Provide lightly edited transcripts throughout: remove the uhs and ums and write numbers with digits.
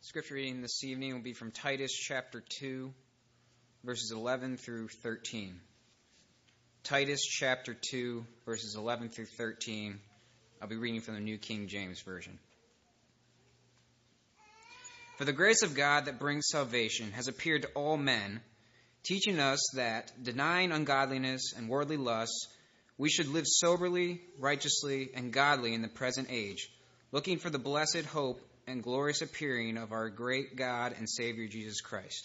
Scripture reading this evening will be from Titus chapter 2, verses 11 through 13. Titus chapter 2, verses 11 through 13. I'll be reading from the New King James Version. For the grace of God that brings salvation has appeared to all men, teaching us that, denying ungodliness and worldly lusts, we should live soberly, righteously, and godly in the present age, looking for the blessed hope and glorious appearing of our great God and Savior Jesus Christ.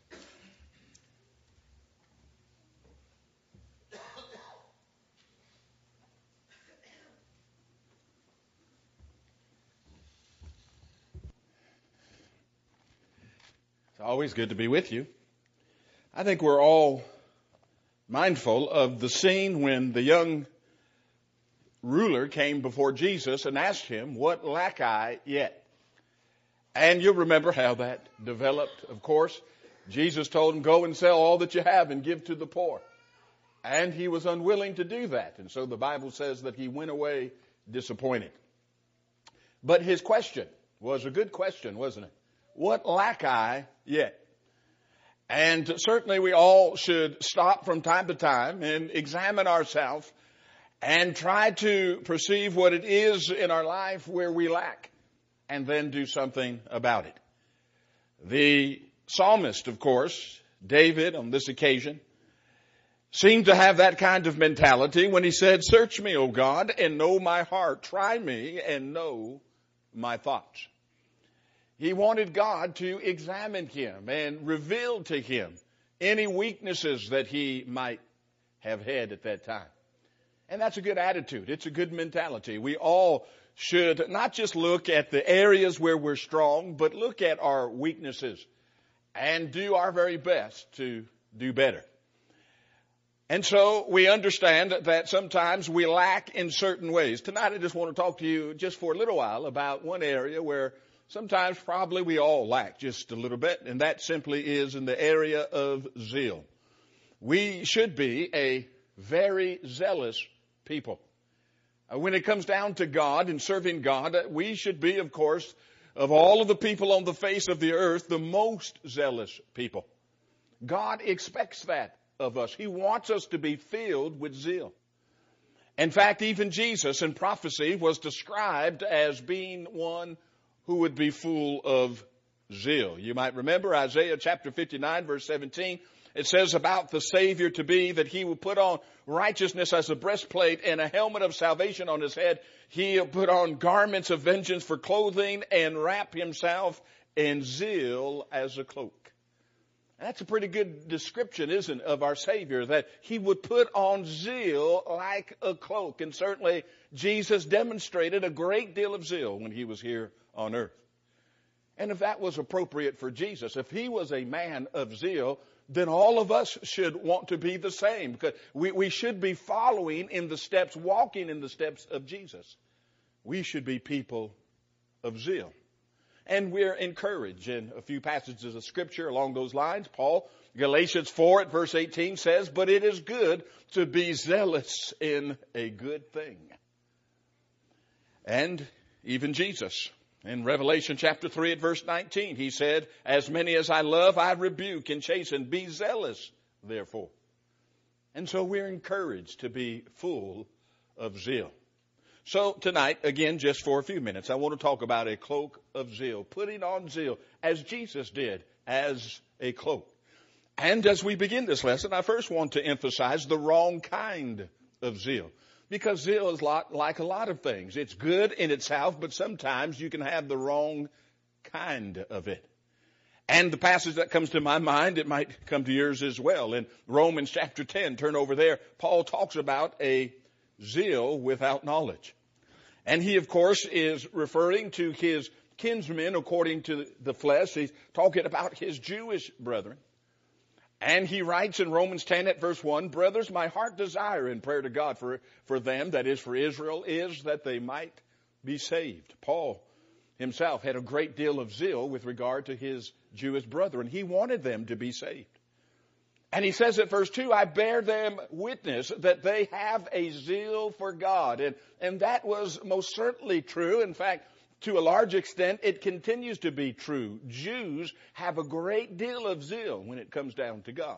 It's always good to be with you. I think we're all mindful of the scene when the young ruler came before Jesus and asked him, "What lack I yet?" And you'll remember how that developed, of course. Jesus told him, "Go and sell all that you have and give to the poor." And he was unwilling to do that. And so the Bible says that he went away disappointed. But his question was a good question, wasn't it? What lack I yet? And certainly we all should stop from time to time and examine ourselves and try to perceive what it is in our life where we lack, and then do something about it. The psalmist, of course, David, on this occasion, seemed to have that kind of mentality when he said, "Search me, O God, and know my heart. Try me and know my thoughts." He wanted God to examine him and reveal to him any weaknesses that he might have had at that time. And that's a good attitude. It's a good mentality. We all should not just look at the areas where we're strong, but look at our weaknesses and do our very best to do better. And so we understand that sometimes we lack in certain ways. Tonight I just want to talk to you just for a little while about one area where sometimes probably we all lack just a little bit, and that simply is in the area of zeal. We should be a very zealous people. When it comes down to God and serving God, we should be, of course, of all of the people on the face of the earth, the most zealous people. God expects that of us. He wants us to be filled with zeal. In fact, even Jesus in prophecy was described as being one who would be full of zeal. You might remember Isaiah chapter 59, verse 17. It says about the Savior to be that he will put on righteousness as a breastplate and a helmet of salvation on his head. He'll put on garments of vengeance for clothing and wrap himself in zeal as a cloak. And that's a pretty good description, isn't it, of our Savior, that he would put on zeal like a cloak. And certainly Jesus demonstrated a great deal of zeal when he was here on earth. And if that was appropriate for Jesus, if he was a man of zeal, then all of us should want to be the same, because we should be following in the steps, walking in the steps of Jesus. We should be people of zeal. And we're encouraged in a few passages of Scripture along those lines. Paul, Galatians 4 at verse 18 says, "But it is good to be zealous in a good thing." And even Jesus, in Revelation chapter 3 at verse 19, he said, "As many as I love, I rebuke and chasten. Be zealous, therefore." And so we're encouraged to be full of zeal. So tonight, again, just for a few minutes, I want to talk about a cloak of zeal, putting on zeal as Jesus did, as a cloak. And as we begin this lesson, I first want to emphasize the wrong kind of zeal. Because zeal is like a lot of things. It's good in itself, but sometimes you can have the wrong kind of it. And the passage that comes to my mind, it might come to yours as well. In Romans chapter 10, turn over there, Paul talks about a zeal without knowledge. And he, of course, is referring to his kinsmen according to the flesh. He's talking about his Jewish brethren. And he writes in Romans 10 at verse 1, "Brothers, my heart desire in prayer to God for them, that is for Israel, is that they might be saved." Paul himself had a great deal of zeal with regard to his Jewish brethren. He wanted them to be saved. And he says at verse 2, "I bear them witness that they have a zeal for God." And that was most certainly true. In fact, to a large extent, it continues to be true. Jews have a great deal of zeal when it comes down to God.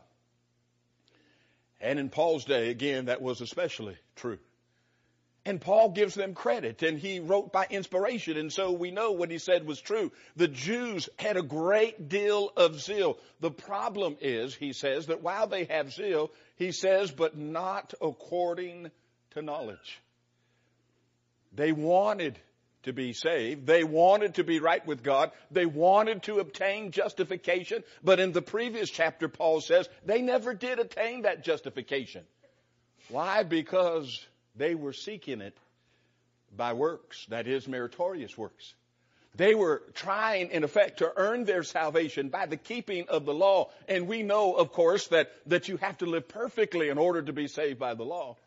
And in Paul's day, again, that was especially true. And Paul gives them credit, and he wrote by inspiration, and so we know what he said was true. The Jews had a great deal of zeal. The problem is, he says, that while they have zeal, he says, but not according to knowledge. They wanted to be saved. They wanted to be right with God. They wanted to obtain justification. But in the previous chapter, Paul says, they never did attain that justification. Why? Because they were seeking it by works, that is, meritorious works. They were trying, in effect, to earn their salvation by the keeping of the law. And we know, of course, that you have to live perfectly in order to be saved by the law.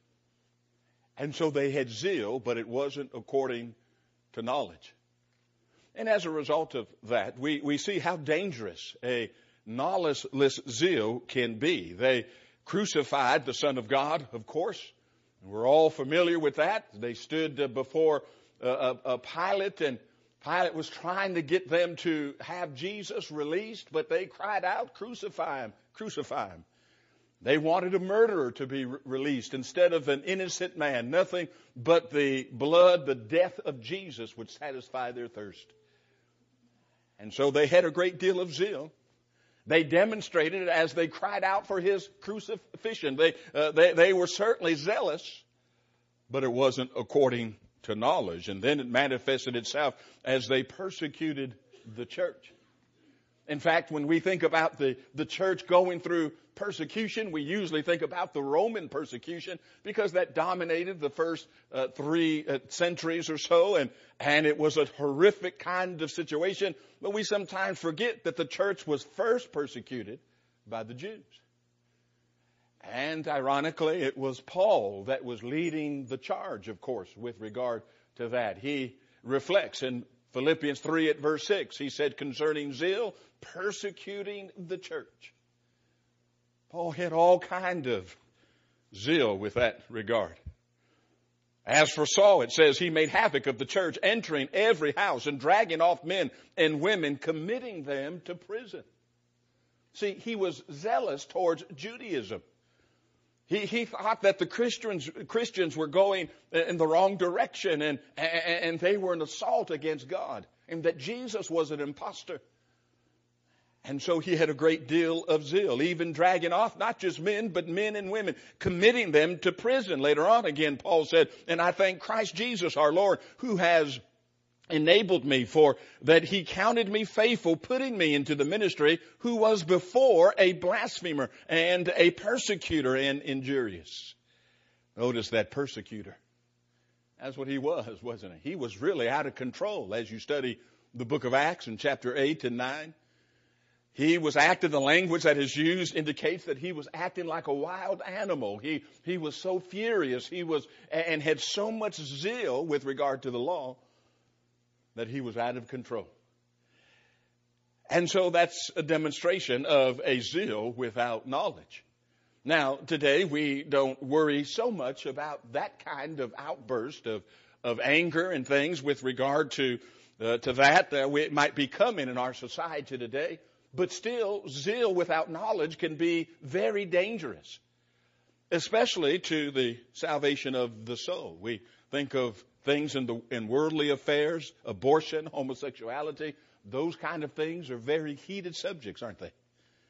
And so they had zeal, but it wasn't according to knowledge. And as a result of that, we see how dangerous a knowledgeless zeal can be. They crucified the Son of God, of course. We're all familiar with that. They stood before Pilate, and Pilate was trying to get them to have Jesus released, but they cried out, "Crucify him, crucify him." They wanted a murderer to be released instead of an innocent man. Nothing but the blood, the death of Jesus would satisfy their thirst. And so they had a great deal of zeal. They demonstrated it as they cried out for his crucifixion. They were certainly zealous, but it wasn't according to knowledge. And then it manifested itself as they persecuted the church. In fact, when we think about the church going through persecution, we usually think about the Roman persecution because that dominated the first 3 centuries or so, and it was a horrific kind of situation. But we sometimes forget that the church was first persecuted by the Jews. And ironically, it was Paul that was leading the charge, of course, with regard to that. He reflects in Philippians 3 at verse 6. He said, concerning zeal, persecuting the church. Paul had all kind of zeal with that regard. As for Saul, it says he made havoc of the church, entering every house and dragging off men and women, committing them to prison. See, he was zealous towards Judaism. He thought that the Christians were going in the wrong direction and they were an assault against God, and that Jesus was an imposter. And so he had a great deal of zeal, even dragging off not just men, but men and women, committing them to prison. Later on again, Paul said, and I thank Christ Jesus our Lord, who has enabled me, for that he counted me faithful, putting me into the ministry, who was before a blasphemer and a persecutor and injurious. Notice that persecutor. That's what he was, wasn't he? He was really out of control as you study the book of Acts in chapter 8 and 9. He was acting, the language that is used indicates that he was acting like a wild animal. He was so furious, and had so much zeal with regard to the law that he was out of control. And so that's a demonstration of a zeal without knowledge. Now, today we don't worry so much about that kind of outburst of anger and things with regard to that. It might be common in our society today. But still, zeal without knowledge can be very dangerous, especially to the salvation of the soul. We think of things in worldly affairs, abortion, homosexuality. Those kind of things are very heated subjects, aren't they?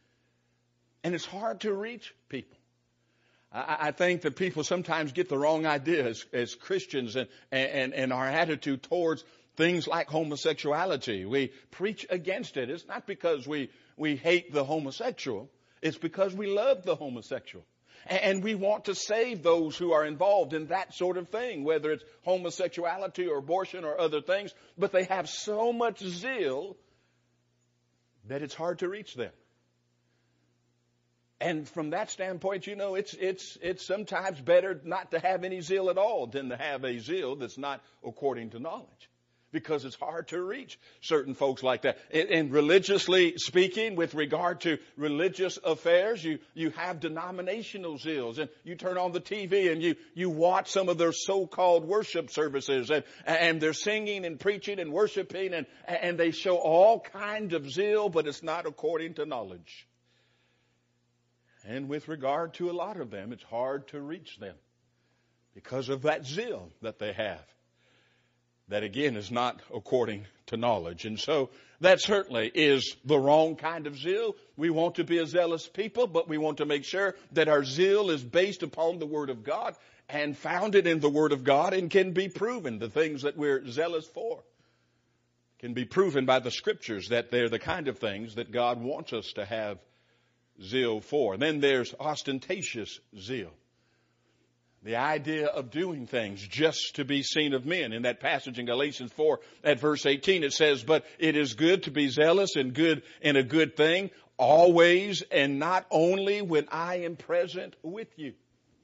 And it's hard to reach people. I think that people sometimes get the wrong idea as Christians and our attitude towards things like homosexuality. We preach against it. It's not because we hate the homosexual. It's because we love the homosexual. And we want to save those who are involved in that sort of thing, whether it's homosexuality or abortion or other things. But they have so much zeal that it's hard to reach them. And from that standpoint, it's sometimes better not to have any zeal at all than to have a zeal that's not according to knowledge. because it's hard to reach certain folks like that. And religiously speaking, with regard to religious affairs, you have denominational zeals, and you turn on the TV and you watch some of their so-called worship services, and they're singing and preaching and worshiping, and they show all kinds of zeal, but it's not according to knowledge. And with regard to a lot of them, it's hard to reach them because of that zeal that they have. That again is not according to knowledge. And so that certainly is the wrong kind of zeal. We want to be a zealous people, but we want to make sure that our zeal is based upon the Word of God and founded in the Word of God and can be proven. The things that we're zealous for can be proven by the Scriptures that they're the kind of things that God wants us to have zeal for. And then there's ostentatious zeal. The idea of doing things just to be seen of men. In that passage in Galatians 4 at verse 18 it says, "But it is good to be zealous and good in a good thing, always and not only when I am present with you."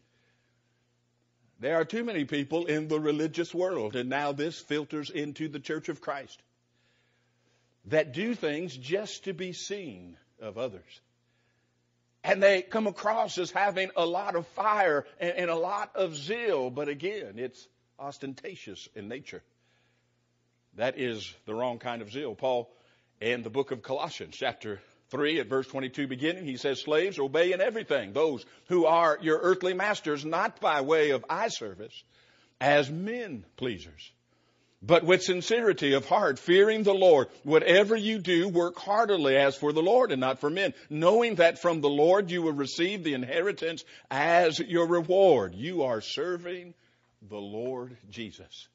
There are too many people in the religious world, and now this filters into the Church of Christ, that do things just to be seen of others. And they come across as having a lot of fire and a lot of zeal. But again, it's ostentatious in nature. That is the wrong kind of zeal. Paul, in the book of Colossians, chapter 3 at verse 22 beginning, he says, "Slaves, obey in everything those who are your earthly masters, not by way of eye service, as men pleasers, but with sincerity of heart, fearing the Lord. Whatever you do, work heartily as for the Lord and not for men, knowing that from the Lord you will receive the inheritance as your reward." You are serving the Lord Jesus.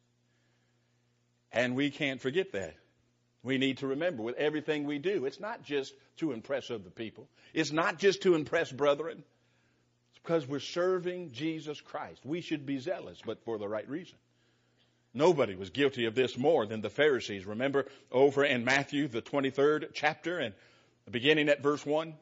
And we can't forget that. We need to remember with everything we do, it's not just to impress other people. It's not just to impress brethren. It's because we're serving Jesus Christ. We should be zealous, but for the right reason. Nobody was guilty of this more than the Pharisees. Remember over in Matthew, the 23rd chapter, and beginning at verse 1.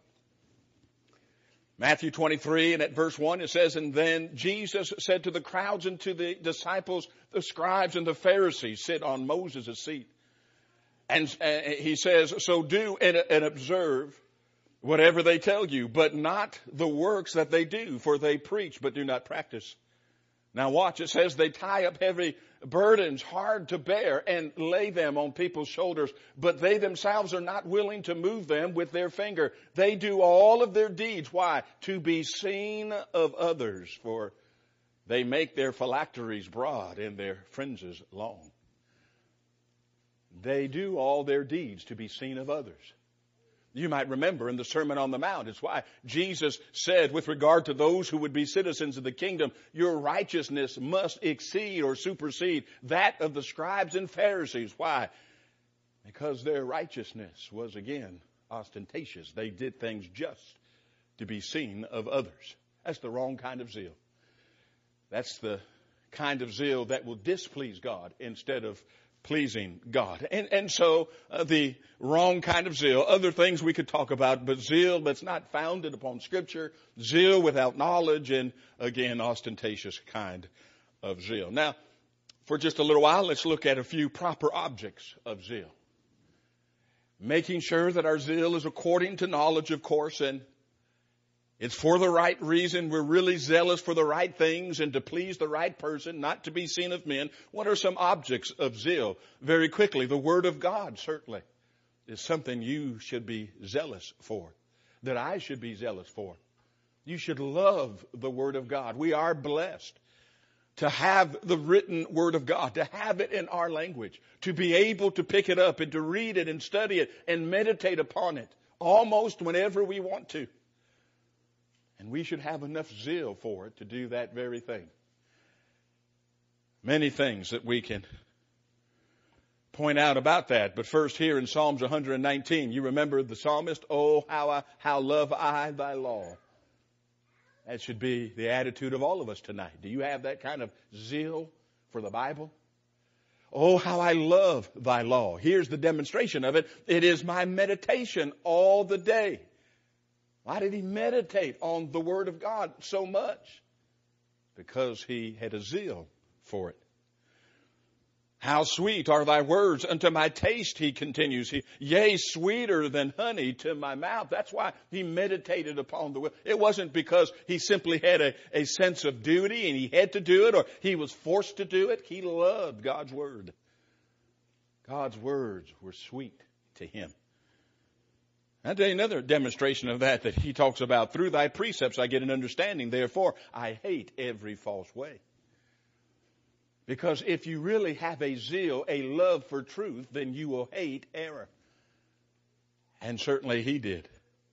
Matthew 23 and at verse 1 it says, "And then Jesus said to the crowds and to the disciples, the scribes and the Pharisees sit on Moses' seat." And he says, "So do and observe whatever they tell you, but not the works that they do, for they preach but do not practice." Now watch, it says they tie up heavy burdens hard to bear and lay them on people's shoulders, but they themselves are not willing to move them with their finger. They do all of their deeds. Why? To be seen of others, for they make their phylacteries broad and their fringes long. They do all their deeds to be seen of others. You might remember in the Sermon on the Mount, it's why Jesus said with regard to those who would be citizens of the kingdom, your righteousness must exceed or supersede that of the scribes and Pharisees. Why? Because their righteousness was, again, ostentatious. They did things just to be seen of others. That's the wrong kind of zeal. That's the kind of zeal that will displease God instead of pleasing God. And so the wrong kind of zeal, other things we could talk about, but zeal that's not founded upon Scripture, zeal without knowledge, and again, ostentatious kind of zeal. Now, for just a little while, let's look at a few proper objects of zeal. Making sure that our zeal is according to knowledge, of course, and it's for the right reason. We're really zealous for the right things and to please the right person, not to be seen of men. What are some objects of zeal? Very quickly, the Word of God certainly is something you should be zealous for, that I should be zealous for. You should love the Word of God. We are blessed to have the written Word of God, to have it in our language, to be able to pick it up and to read it and study it and meditate upon it almost whenever we want to. And we should have enough zeal for it to do that very thing. Many things that we can point out about that. But first here in Psalms 119, you remember the psalmist, "Oh, how love I thy law." That should be the attitude of all of us tonight. Do you have that kind of zeal for the Bible? Oh, how I love thy law. Here's the demonstration of it. It is my meditation all the day. Why did he meditate on the Word of God so much? Because he had a zeal for it. How sweet are thy words unto my taste, he continues. Yea, sweeter than honey to my mouth. That's why he meditated upon the will. It wasn't because he simply had a sense of duty and he had to do it or he was forced to do it. He loved God's word. God's words were sweet to him. I'll tell you another demonstration of that he talks about. Through thy precepts I get an understanding. Therefore, I hate every false way. Because if you really have a zeal, a love for truth, then you will hate error. And certainly he did.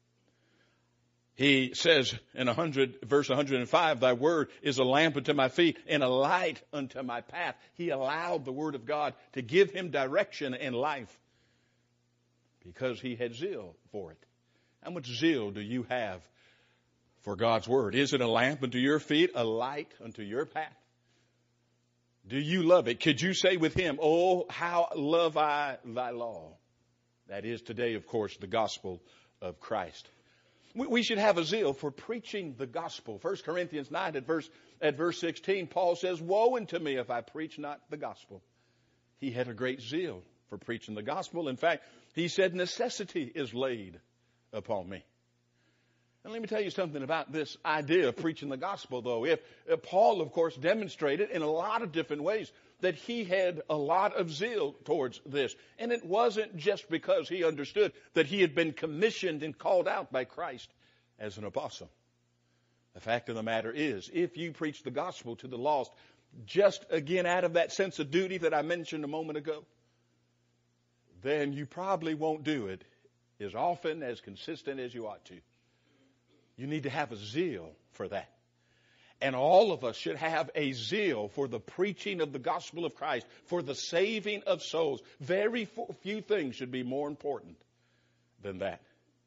He says in verse 105, thy word is a lamp unto my feet and a light unto my path. He allowed the word of God to give him direction in life because he had zeal for it. How much zeal do you have for God's word? Is it a lamp unto your feet, a light unto your path? Do you love it? Could you say with him, oh, how love I thy law? That is today, of course, the gospel of Christ. We should have a zeal for preaching the gospel. 1 Corinthians 9 at verse 16, Paul says, woe unto me if I preach not the gospel. He had a great zeal for preaching the gospel. In fact, he said, necessity is laid upon me. And let me tell you something about this idea of preaching the gospel, though. If Paul, of course, demonstrated in a lot of different ways that he had a lot of zeal towards this. And it wasn't just because he understood that he had been commissioned and called out by Christ as an apostle. The fact of the matter is, if you preach the gospel to the lost, just again out of that sense of duty that I mentioned a moment ago, then you probably won't do it as often, as consistent as you ought to. You need to have a zeal for that. And all of us should have a zeal for the preaching of the gospel of Christ, for the saving of souls. Very few things should be more important than that.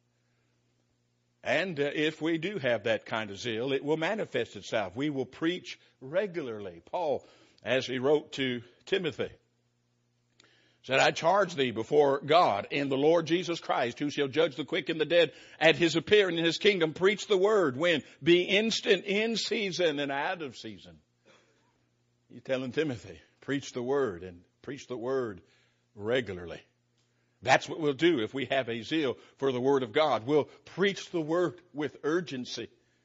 And if we do have that kind of zeal, it will manifest itself. We will preach regularly. Paul, as he wrote to Timothy, said, I charge thee before God and the Lord Jesus Christ, who shall judge the quick and the dead at his appearing in his kingdom. Preach the word. When? Be instant in season and out of season. He's telling Timothy, preach the word and preach the word regularly. That's what we'll do if we have a zeal for the word of God. We'll preach the word with urgency.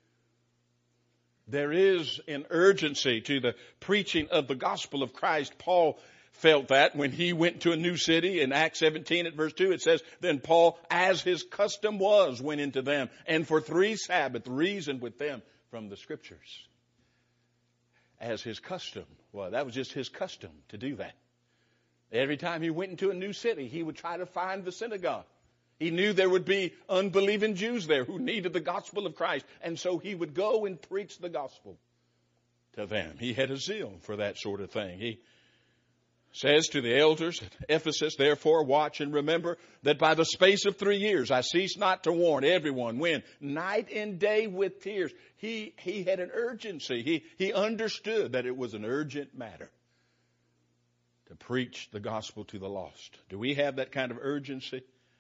There is an urgency to the preaching of the gospel of Christ. Paul felt that when he went to a new city in Acts 17 at verse 2, it says, then Paul, as his custom was, went into them and for 3 Sabbaths reasoned with them from the scriptures. As his custom. Well, that was just his custom to do that. Every time he went into a new city, he would try to find the synagogue. He knew there would be unbelieving Jews there who needed the gospel of Christ. And so he would go and preach the gospel to them. He had a zeal for that sort of thing. He says to the elders at Ephesus, therefore watch and remember that by the space of 3 years I cease not to warn everyone when night and day with tears. He had an urgency. He understood that it was an urgent matter to preach the gospel to the lost. Do we have that kind of urgency?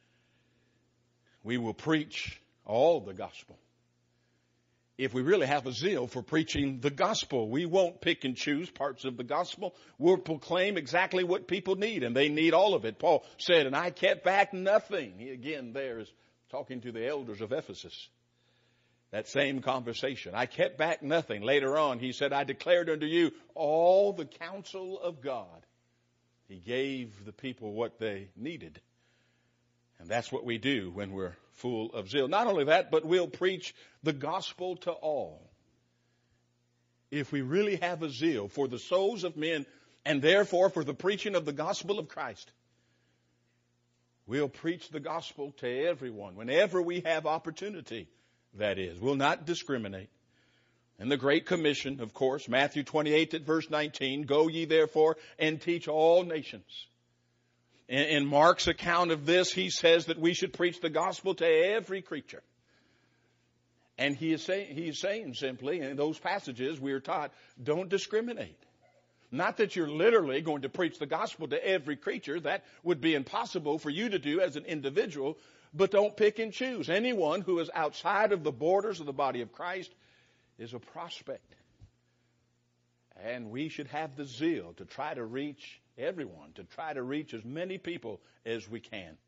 We will preach all the gospel. If we really have a zeal for preaching the gospel, we won't pick and choose parts of the gospel. We'll proclaim exactly what people need, and they need all of it. Paul said, and I kept back nothing. He again there is talking to the elders of Ephesus. That same conversation. I kept back nothing. Later on, he said, I declared unto you all the counsel of God. He gave the people what they needed. And that's what we do when we're full of zeal. Not only that, but we'll preach the gospel to all. If we really have a zeal for the souls of men and therefore for the preaching of the gospel of Christ, we'll preach the gospel to everyone whenever we have opportunity, that is. We'll not discriminate. And the Great Commission, of course, Matthew 28 at verse 19, go ye therefore and teach all nations. In Mark's account of this, he says that we should preach the gospel to every creature. And he is saying simply, in those passages we are taught, don't discriminate. Not that you're literally going to preach the gospel to every creature. That would be impossible for you to do as an individual. But don't pick and choose. Anyone who is outside of the borders of the body of Christ is a prospect. And we should have the zeal to try to reach everyone, to try to reach as many people as we can.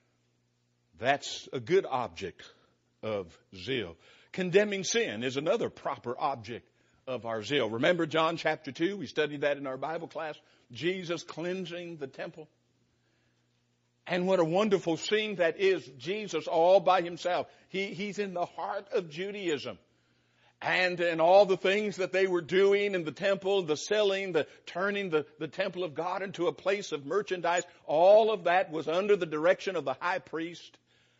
That's a good object of zeal. Condemning sin is another proper object of our zeal. Remember John chapter 2? We studied that in our Bible class. Jesus cleansing the temple. And what a wonderful scene that is. Jesus all by himself. He's in the heart of Judaism. And all the things that they were doing in the temple, the selling, the turning the temple of God into a place of merchandise, all of that was under the direction of the high priest,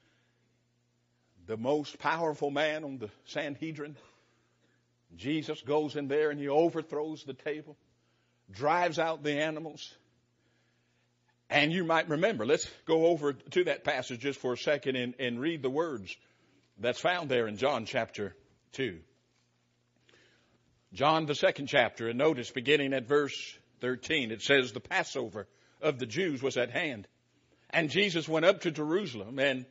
the most powerful man on the Sanhedrin. Jesus goes in there and he overthrows the table, drives out the animals. And you might remember, let's go over to that passage just for a second and read the words that's found there in John chapter 2. John, the 2nd chapter, and notice beginning at verse 13, it says, the Passover of the Jews was at hand. And Jesus went up to Jerusalem, and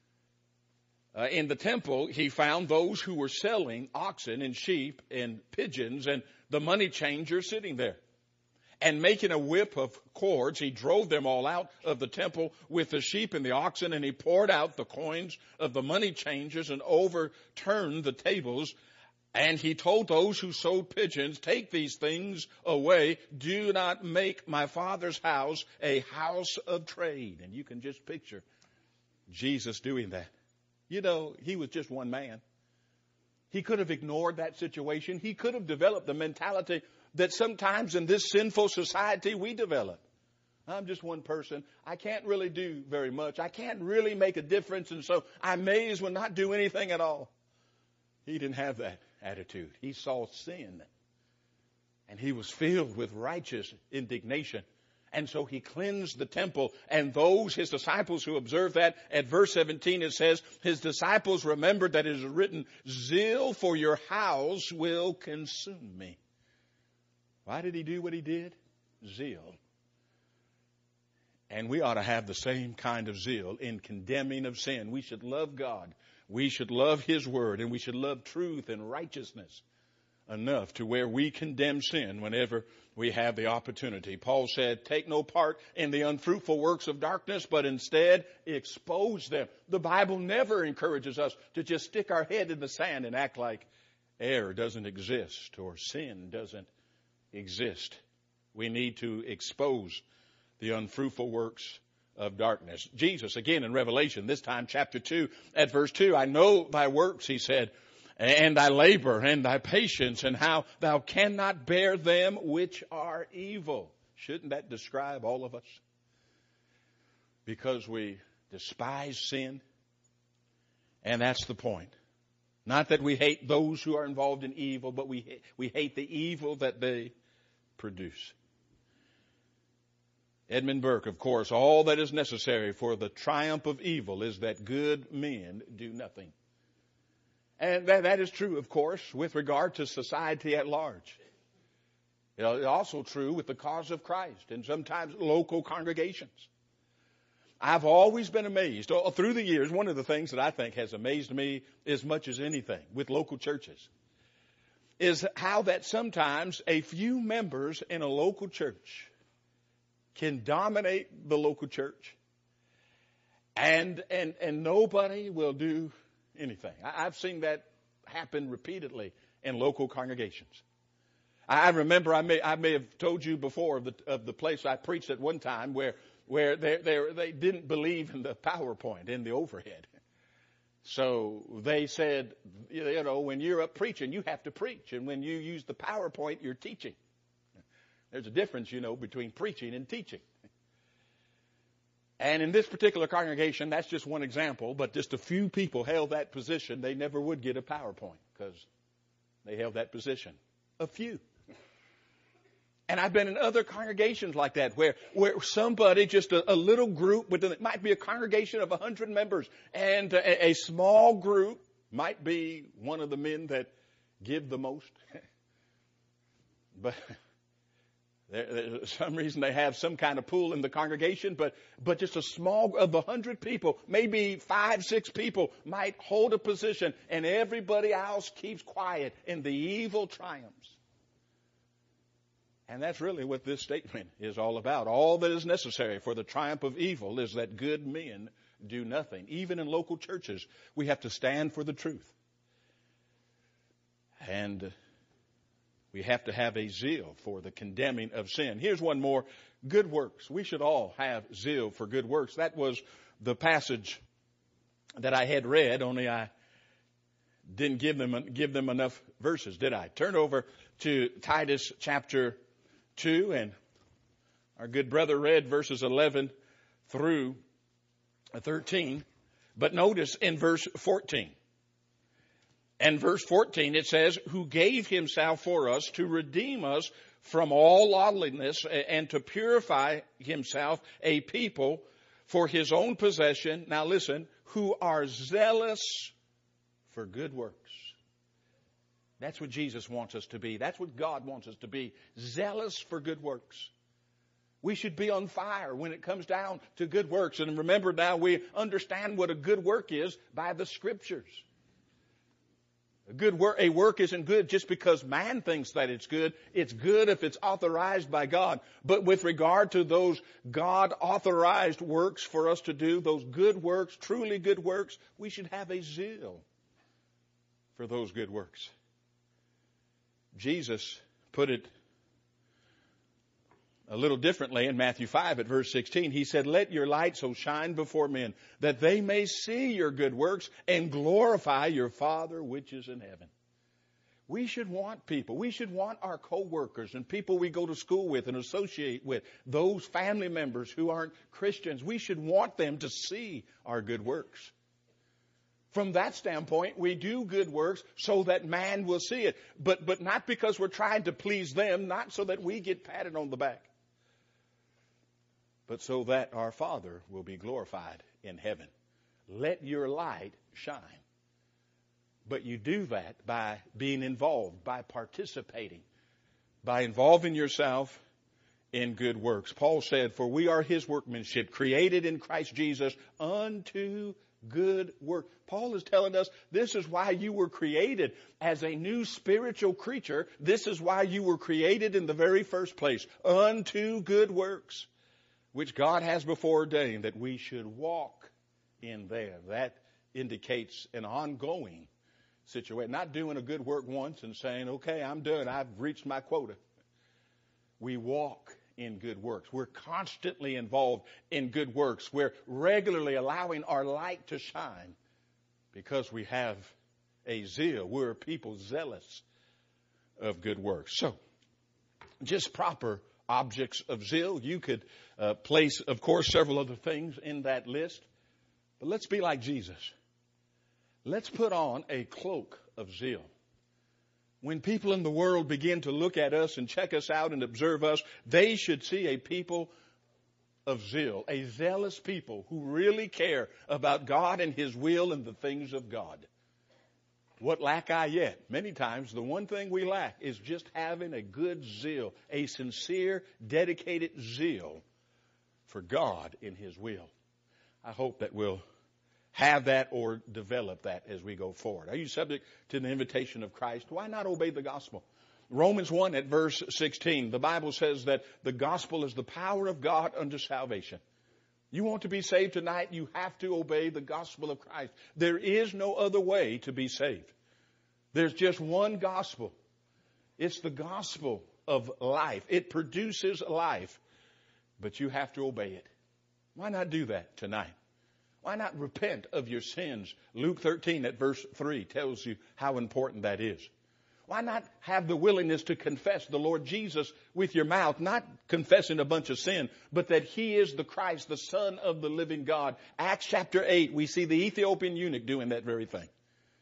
in the temple he found those who were selling oxen and sheep and pigeons and the money changers sitting there. And making a whip of cords, he drove them all out of the temple with the sheep and the oxen, and he poured out the coins of the money changers and overturned the tables. And he told those who sold pigeons, take these things away. Do not make my Father's house a house of trade. And you can just picture Jesus doing that. You know, he was just one man. He could have ignored that situation. He could have developed the mentality that sometimes in this sinful society we develop. I'm just one person. I can't really do very much. I can't really make a difference, and so I may as well not do anything at all. He didn't have that attitude. He saw sin, and he was filled with righteous indignation. And so he cleansed the temple, and those, his disciples who observed that, at verse 17 it says, his disciples remembered that it is written, zeal for your house will consume me. Why did he do what he did? Zeal. And we ought to have the same kind of zeal in condemning of sin. We should love God. We should love his word, and we should love truth and righteousness enough to where we condemn sin whenever we have the opportunity. Paul said, take no part in the unfruitful works of darkness, but instead expose them. The Bible never encourages us to just stick our head in the sand and act like error doesn't exist or sin doesn't exist. We need to expose the unfruitful works of darkness. Jesus, again in Revelation, this time chapter 2 at verse 2, I know thy works, he said, and thy labor and thy patience, and how thou cannot bear them which are evil. Shouldn't that describe all of us? Because we despise sin. And that's the point. Not that we hate those who are involved in evil, but we hate the evil that they produce. Edmund Burke, of course, all that is necessary for the triumph of evil is that good men do nothing. And that is true, of course, with regard to society at large. It's also true with the cause of Christ and sometimes local congregations. I've always been amazed through the years. One of the things that I think has amazed me as much as anything with local churches is how that sometimes a few members in a local church can dominate the local church, and nobody will do anything. I've seen that happen repeatedly in local congregations. I remember I may have told you before of the place I preached at one time where they didn't believe in the PowerPoint in the overhead. So they said, when you're up preaching, you have to preach, and when you use the PowerPoint, you're teaching. There's a difference, between preaching and teaching. And in this particular congregation, that's just one example, but just a few people held that position. They never would get a PowerPoint because they held that position. A few. And I've been in other congregations like that where somebody, just a little group, it might be a congregation of 100 members, and a small group might be one of the men that give the most. But there's some reason they have some kind of pool in the congregation, but just a small of 100 people, maybe 5, 6 people might hold a position, and everybody else keeps quiet, and the evil triumphs. And that's really what this statement is all about. All that is necessary for the triumph of evil is that good men do nothing. Even in local churches, we have to stand for the truth. And we have to have a zeal for the condemning of sin. Here's one more. Good works. We should all have zeal for good works. That was the passage that I had read, only I didn't give them enough verses, did I? Turn over to Titus chapter 2, and our good brother read verses 11 through 13. But notice in verse 14. And verse 14 it says, who gave himself for us to redeem us from all lawlessness and to purify himself a people for his own possession. Now listen, who are zealous for good works. That's what Jesus wants us to be. That's what God wants us to be. Zealous for good works. We should be on fire when it comes down to good works. And remember now, we understand what a good work is by the Scriptures. A work isn't good just because man thinks that it's good. It's good if it's authorized by God. But with regard to those God-authorized works for us to do, those good works, truly good works, we should have a zeal for those good works. Jesus put it a little differently in Matthew 5 at verse 16. He said, let your light so shine before men that they may see your good works and glorify your Father which is in heaven. We should want people. We should want our co-workers and people we go to school with and associate with, those family members who aren't Christians. We should want them to see our good works. From that standpoint, we do good works so that man will see it. But not because we're trying to please them, not so that we get patted on the back, but so that our Father will be glorified in heaven. Let your light shine. But you do that by being involved, by participating, by involving yourself in good works. Paul said, for we are his workmanship, created in Christ Jesus unto good work. Paul is telling us this is why you were created as a new spiritual creature. This is why you were created in the very first place, unto good works, which God has before ordained that we should walk in them. That indicates an ongoing situation. Not doing a good work once and saying, okay, I'm done. I've reached my quota. We walk in good works. We're constantly involved in good works. We're regularly allowing our light to shine because we have a zeal. We're people zealous of good works. So, just proper objects of zeal. You could place, of course, several other things in that list. But let's be like Jesus. Let's put on a cloak of zeal. When people in the world begin to look at us and check us out and observe us, they should see a people of zeal, a zealous people who really care about God and His will and the things of God. What lack I yet? Many times the one thing we lack is just having a good zeal, a sincere, dedicated zeal for God in His will. I hope that we'll have that or develop that as we go forward. Are you subject to the invitation of Christ? Why not obey the gospel? Romans 1 at verse 16, the Bible says that the gospel is the power of God unto salvation. You want to be saved tonight, you have to obey the gospel of Christ. There is no other way to be saved. There's just one gospel. It's the gospel of life. It produces life, but you have to obey it. Why not do that tonight? Why not repent of your sins? Luke 13 at verse 3 tells you how important that is. Why not have the willingness to confess the Lord Jesus with your mouth, not confessing a bunch of sin, but that He is the Christ, the Son of the living God. Acts chapter 8, we see the Ethiopian eunuch doing that very thing.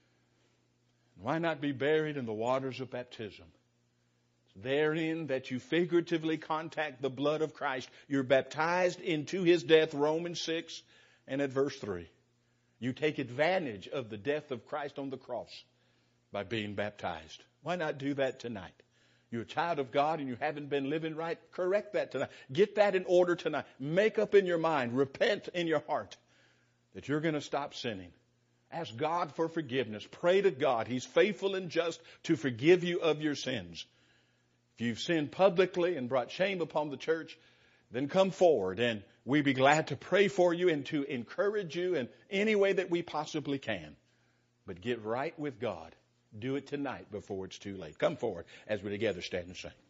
Why not be buried in the waters of baptism? It's therein that you figuratively contact the blood of Christ. You're baptized into His death, Romans 6 and at verse 3. You take advantage of the death of Christ on the cross by being baptized. Why not do that tonight? You're a child of God and you haven't been living right. Correct that tonight. Get that in order tonight. Make up in your mind. Repent in your heart that you're going to stop sinning. Ask God for forgiveness. Pray to God. He's faithful and just to forgive you of your sins. If you've sinned publicly and brought shame upon the church, then come forward and we'd be glad to pray for you and to encourage you in any way that we possibly can. But get right with God. Do it tonight before it's too late. Come forward as we together stand and sing.